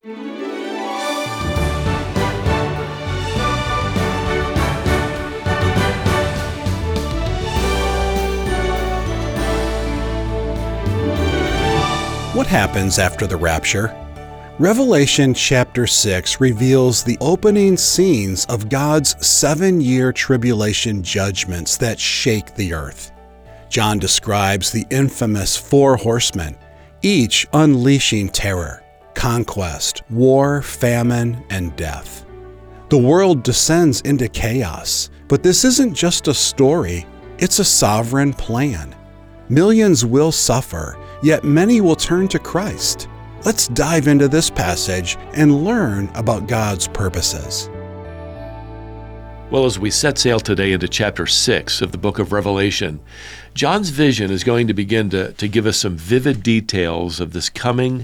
What happens after the rapture? Revelation chapter 6 reveals the opening scenes of God's 7-year tribulation judgments that shake the earth. John describes the infamous 4 horsemen, each unleashing terror, conquest, war, famine, and death. The world descends into chaos, but this isn't just a story, it's a sovereign plan. Millions will suffer, yet many will turn to Christ. Let's dive into this passage and learn about God's purposes. Well, as we set sail today into chapter 6 of the book of Revelation, John's vision is going to begin to give us some vivid details of this coming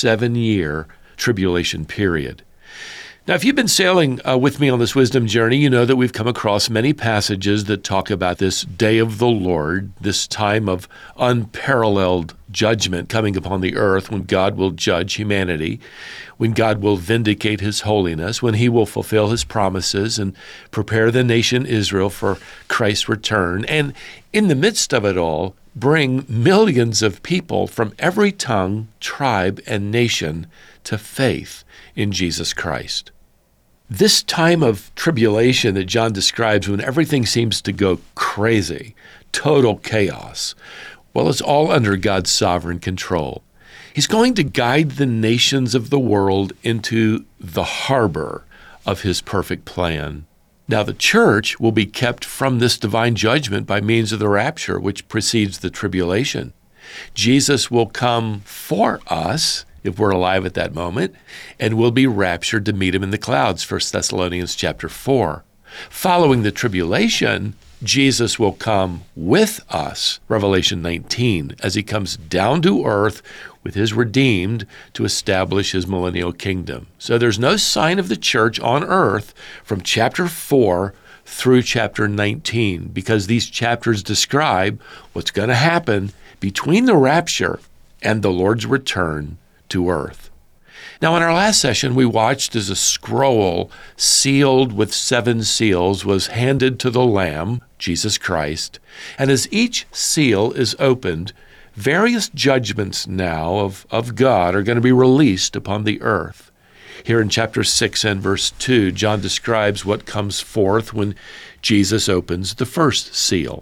7-year tribulation period. Now, if you've been sailing with me on this wisdom journey, you know that we've come across many passages that talk about this day of the Lord, this time of unparalleled judgment coming upon the earth when God will judge humanity, when God will vindicate his holiness, when he will fulfill his promises and prepare the nation Israel for Christ's return, and in the midst of it all, bring millions of people from every tongue, tribe, and nation to faith in Jesus Christ. This time of tribulation that John describes when everything seems to go crazy, total chaos, well, it's all under God's sovereign control. He's going to guide the nations of the world into the harbor of his perfect plan. Now, the church will be kept from this divine judgment by means of the rapture, which precedes the tribulation. Jesus will come for us if we're alive at that moment, and we'll be raptured to meet him in the clouds, 1 Thessalonians chapter 4. Following the tribulation, Jesus will come with us, Revelation 19, as he comes down to earth with his redeemed to establish his millennial kingdom. So there's no sign of the church on earth from chapter 4 through chapter 19, because these chapters describe what's going to happen between the rapture and the Lord's return to earth. Now, in our last session, we watched as a scroll sealed with 7 seals was handed to the Lamb, Jesus Christ, and as each seal is opened, various judgments now of God are going to be released upon the earth. Here in chapter 6 and verse 2, John describes what comes forth when Jesus opens the first seal.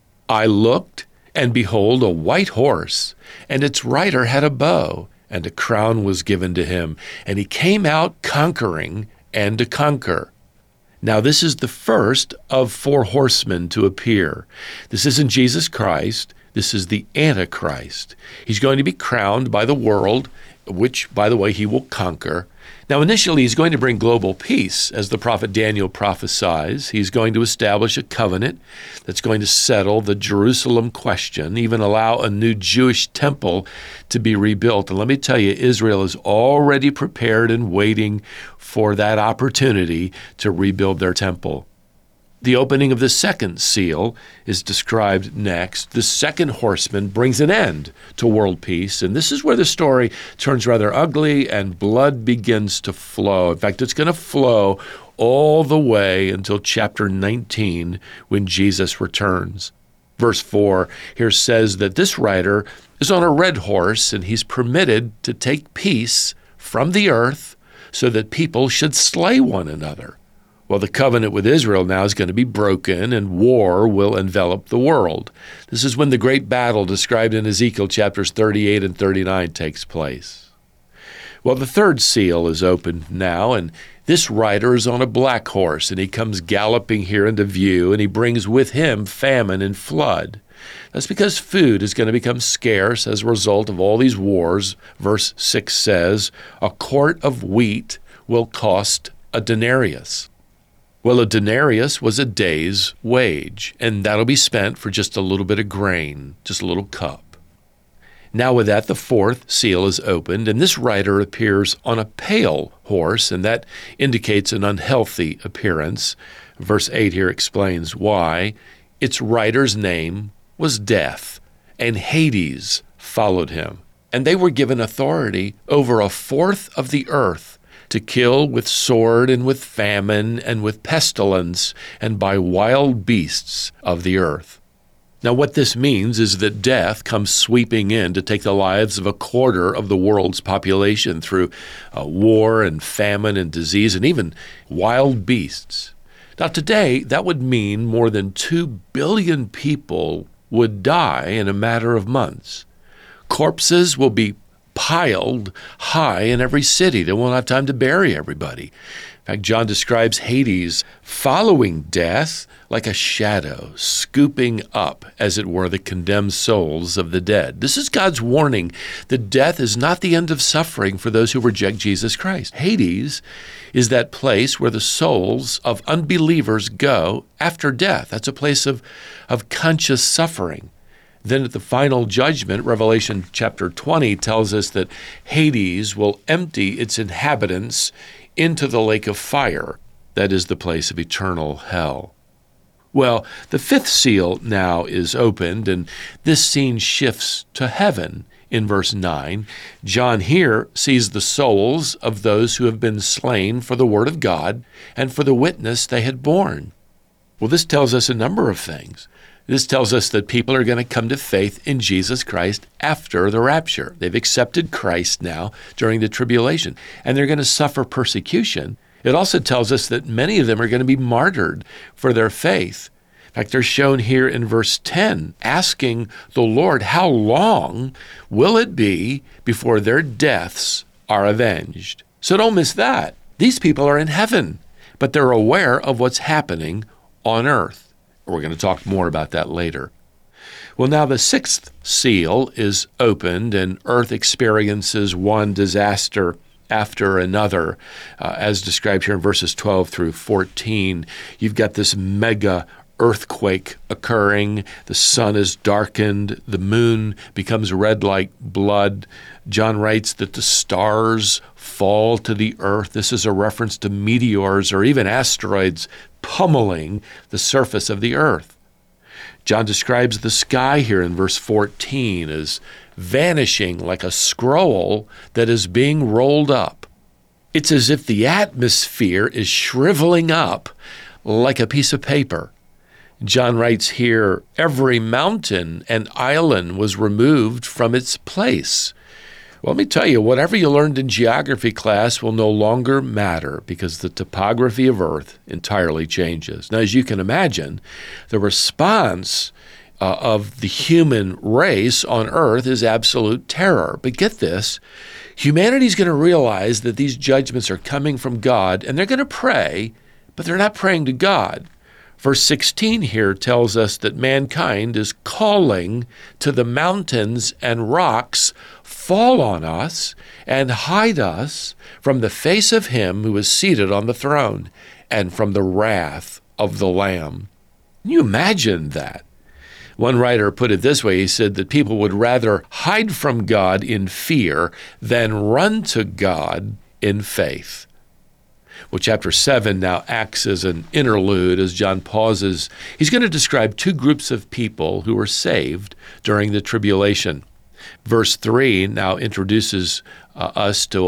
I looked, and behold, a white horse, and its rider had a bow, and a crown was given to him, and he came out conquering and to conquer. Now, this is the first of 4 horsemen to appear. This isn't Jesus Christ. This is the Antichrist. He's going to be crowned by the world, which, by the way, he will conquer. Now, initially, he's going to bring global peace, as the prophet Daniel prophesies. He's going to establish a covenant that's going to settle the Jerusalem question, even allow a new Jewish temple to be rebuilt. And let me tell you, Israel is already prepared and waiting for that opportunity to rebuild their temple. The opening of the second seal is described next. The second horseman brings an end to world peace, and this is where the story turns rather ugly and blood begins to flow. In fact, it's going to flow all the way until chapter 19 when Jesus returns. Verse 4 here says that this rider is on a red horse, and he's permitted to take peace from the earth so that people should slay one another. Well, the covenant with Israel now is going to be broken, and war will envelop the world. This is when the great battle described in Ezekiel chapters 38 and 39 takes place. Well, the third seal is opened now, and this rider is on a black horse, and he comes galloping here into view, and he brings with him famine and flood. That's because food is going to become scarce as a result of all these wars. Verse 6 says, a quart of wheat will cost a denarius. Well, a denarius was a day's wage, and that'll be spent for just a little bit of grain, just a little cup. Now with that, the fourth seal is opened, and this rider appears on a pale horse, and that indicates an unhealthy appearance. Verse 8 here explains why. Its rider's name was Death, and Hades followed him. and they were given authority over a fourth of the earth to kill with sword and with famine and with pestilence and by wild beasts of the earth. Now, what this means is that death comes sweeping in to take the lives of a quarter of the world's population through war and famine and disease and even wild beasts. Now, today, that would mean more than 2 billion people would die in a matter of months. Corpses will be piled high in every city. They won't have time to bury everybody. In fact, John describes Hades following death like a shadow, scooping up, as it were, the condemned souls of the dead. This is God's warning that death is not the end of suffering for those who reject Jesus Christ. Hades is that place where the souls of unbelievers go after death. That's a place of conscious suffering. Then at the final judgment, Revelation chapter 20 tells us that Hades will empty its inhabitants into the lake of fire. That is the place of eternal hell. Well, the fifth seal now is opened, and this scene shifts to heaven in verse 9. John here sees the souls of those who have been slain for the word of God and for the witness they had borne. Well, this tells us a number of things. This tells us that people are going to come to faith in Jesus Christ after the rapture. They've accepted Christ now during the tribulation, and they're going to suffer persecution. It also tells us that many of them are going to be martyred for their faith. In fact, they're shown here in verse 10, asking the Lord, how long will it be before their deaths are avenged? So don't miss that. These people are in heaven, but they're aware of what's happening on earth. We're going to talk more about that later. Well, now the sixth seal is opened, and earth experiences one disaster after another, as described here in verses 12 through 14. You've got this mega earthquake occurring. The sun is darkened. The moon becomes red like blood. John writes that the stars fall to the earth. This is a reference to meteors or even asteroids pummeling the surface of the earth. John describes the sky here in verse 14 as vanishing like a scroll that is being rolled up. It's as if the atmosphere is shriveling up like a piece of paper. John writes here, every mountain and island was removed from its place. Well, let me tell you, whatever you learned in geography class will no longer matter because the topography of Earth entirely changes. Now, as you can imagine, the response of the human race on Earth is absolute terror. But get this, humanity's going to realize that these judgments are coming from God, and they're going to pray, but they're not praying to God. Verse 16 here tells us that mankind is calling to the mountains and rocks, fall on us and hide us from the face of him who is seated on the throne and from the wrath of the Lamb. Can you imagine that? One writer put it this way. He said that people would rather hide from God in fear than run to God in faith. Well, chapter 7 now acts as an interlude as John pauses. He's going to describe two groups of people who were saved during the tribulation. Verse 3 now introduces us to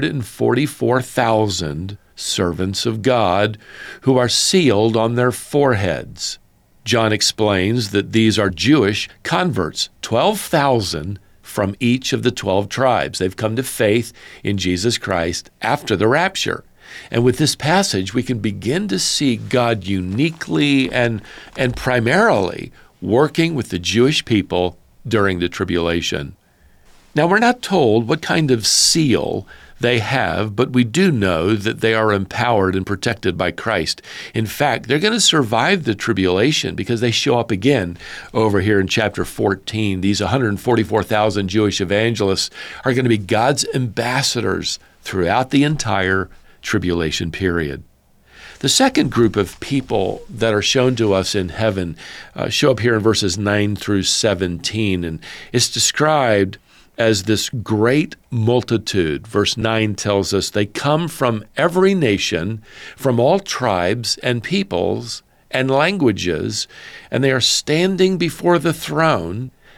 144,000 servants of God who are sealed on their foreheads. John explains that these are Jewish converts, 12,000 from each of the 12 tribes. They've come to faith in Jesus Christ after the rapture. And with this passage, we can begin to see God uniquely and primarily working with the Jewish people during the tribulation. Now, we're not told what kind of seal they have, but we do know that they are empowered and protected by Christ. In fact, they're going to survive the tribulation because they show up again over here in chapter 14. These 144,000 Jewish evangelists are going to be God's ambassadors throughout the entire tribulation period. The second group of people that are shown to us in heaven show up here in verses 9 through 17, and it's described as this great multitude. Verse 9 tells us they come from every nation, from all tribes and peoples and languages, and they are standing before the throne.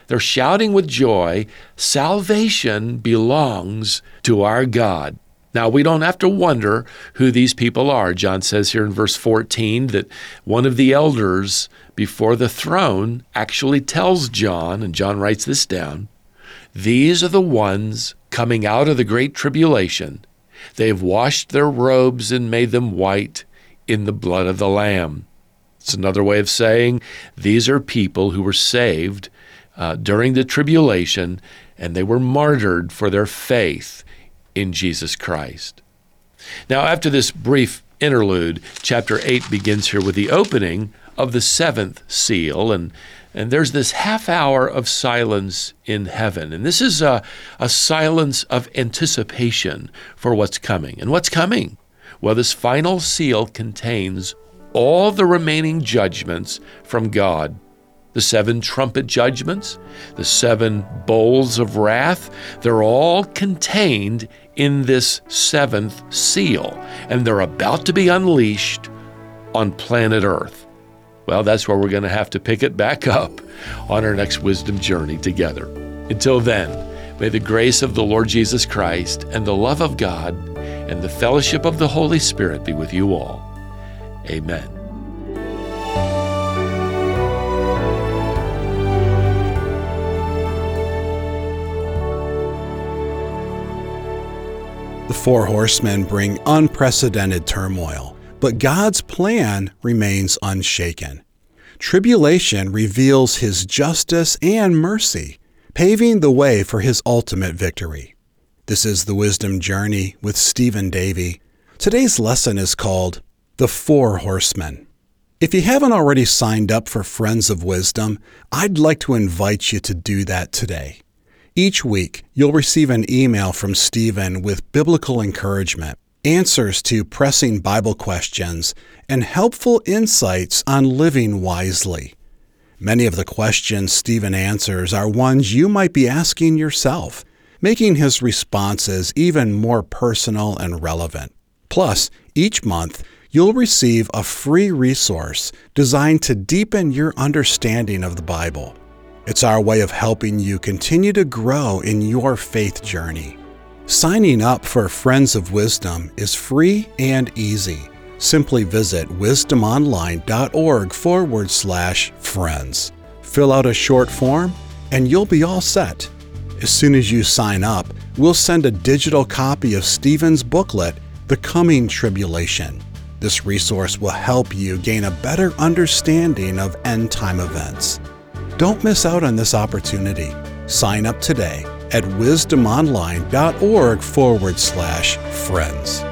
They're shouting with joy, salvation belongs to our God. Now, we don't have to wonder who these people are. John says here in verse 14 that one of the elders before the throne actually tells John, and John writes this down, these are the ones coming out of the great tribulation. They have washed their robes and made them white in the blood of the Lamb. It's another way of saying these are people who were saved during the tribulation, and they were martyred for their faith in Jesus Christ. Now, after this brief interlude, chapter 8 begins here with the opening of the seventh seal, and there's this half hour of silence in heaven. And this is a silence of anticipation for what's coming. And what's coming? Well, this final seal contains all the remaining judgments from God. The 7 trumpet judgments, the 7 bowls of wrath, they're all contained in this 7th seal, and they're about to be unleashed on planet Earth. Well, that's where we're going to have to pick it back up on our next wisdom journey together. Until then, may the grace of the Lord Jesus Christ and the love of God and the fellowship of the Holy Spirit be with you all. Amen. The 4 horsemen bring unprecedented turmoil, but God's plan remains unshaken. Tribulation reveals His justice and mercy, paving the way for His ultimate victory. This is the Wisdom Journey with Stephen Davey. Today's lesson is called The 4 Horsemen. If you haven't already signed up for Friends of Wisdom, I'd like to invite you to do that today. Each week, you'll receive an email from Stephen with biblical encouragement, answers to pressing Bible questions, and helpful insights on living wisely. Many of the questions Stephen answers are ones you might be asking yourself, making his responses even more personal and relevant. Plus, each month, you'll receive a free resource designed to deepen your understanding of the Bible. It's our way of helping you continue to grow in your faith journey. Signing up for Friends of Wisdom is free and easy. Simply visit wisdomonline.org/friends. Fill out a short form, and you'll be all set. As soon as you sign up, we'll send a digital copy of Stephen's booklet, The Coming Tribulation. This resource will help you gain a better understanding of end-time events. Don't miss out on this opportunity. Sign up today at wisdomonline.org/friends.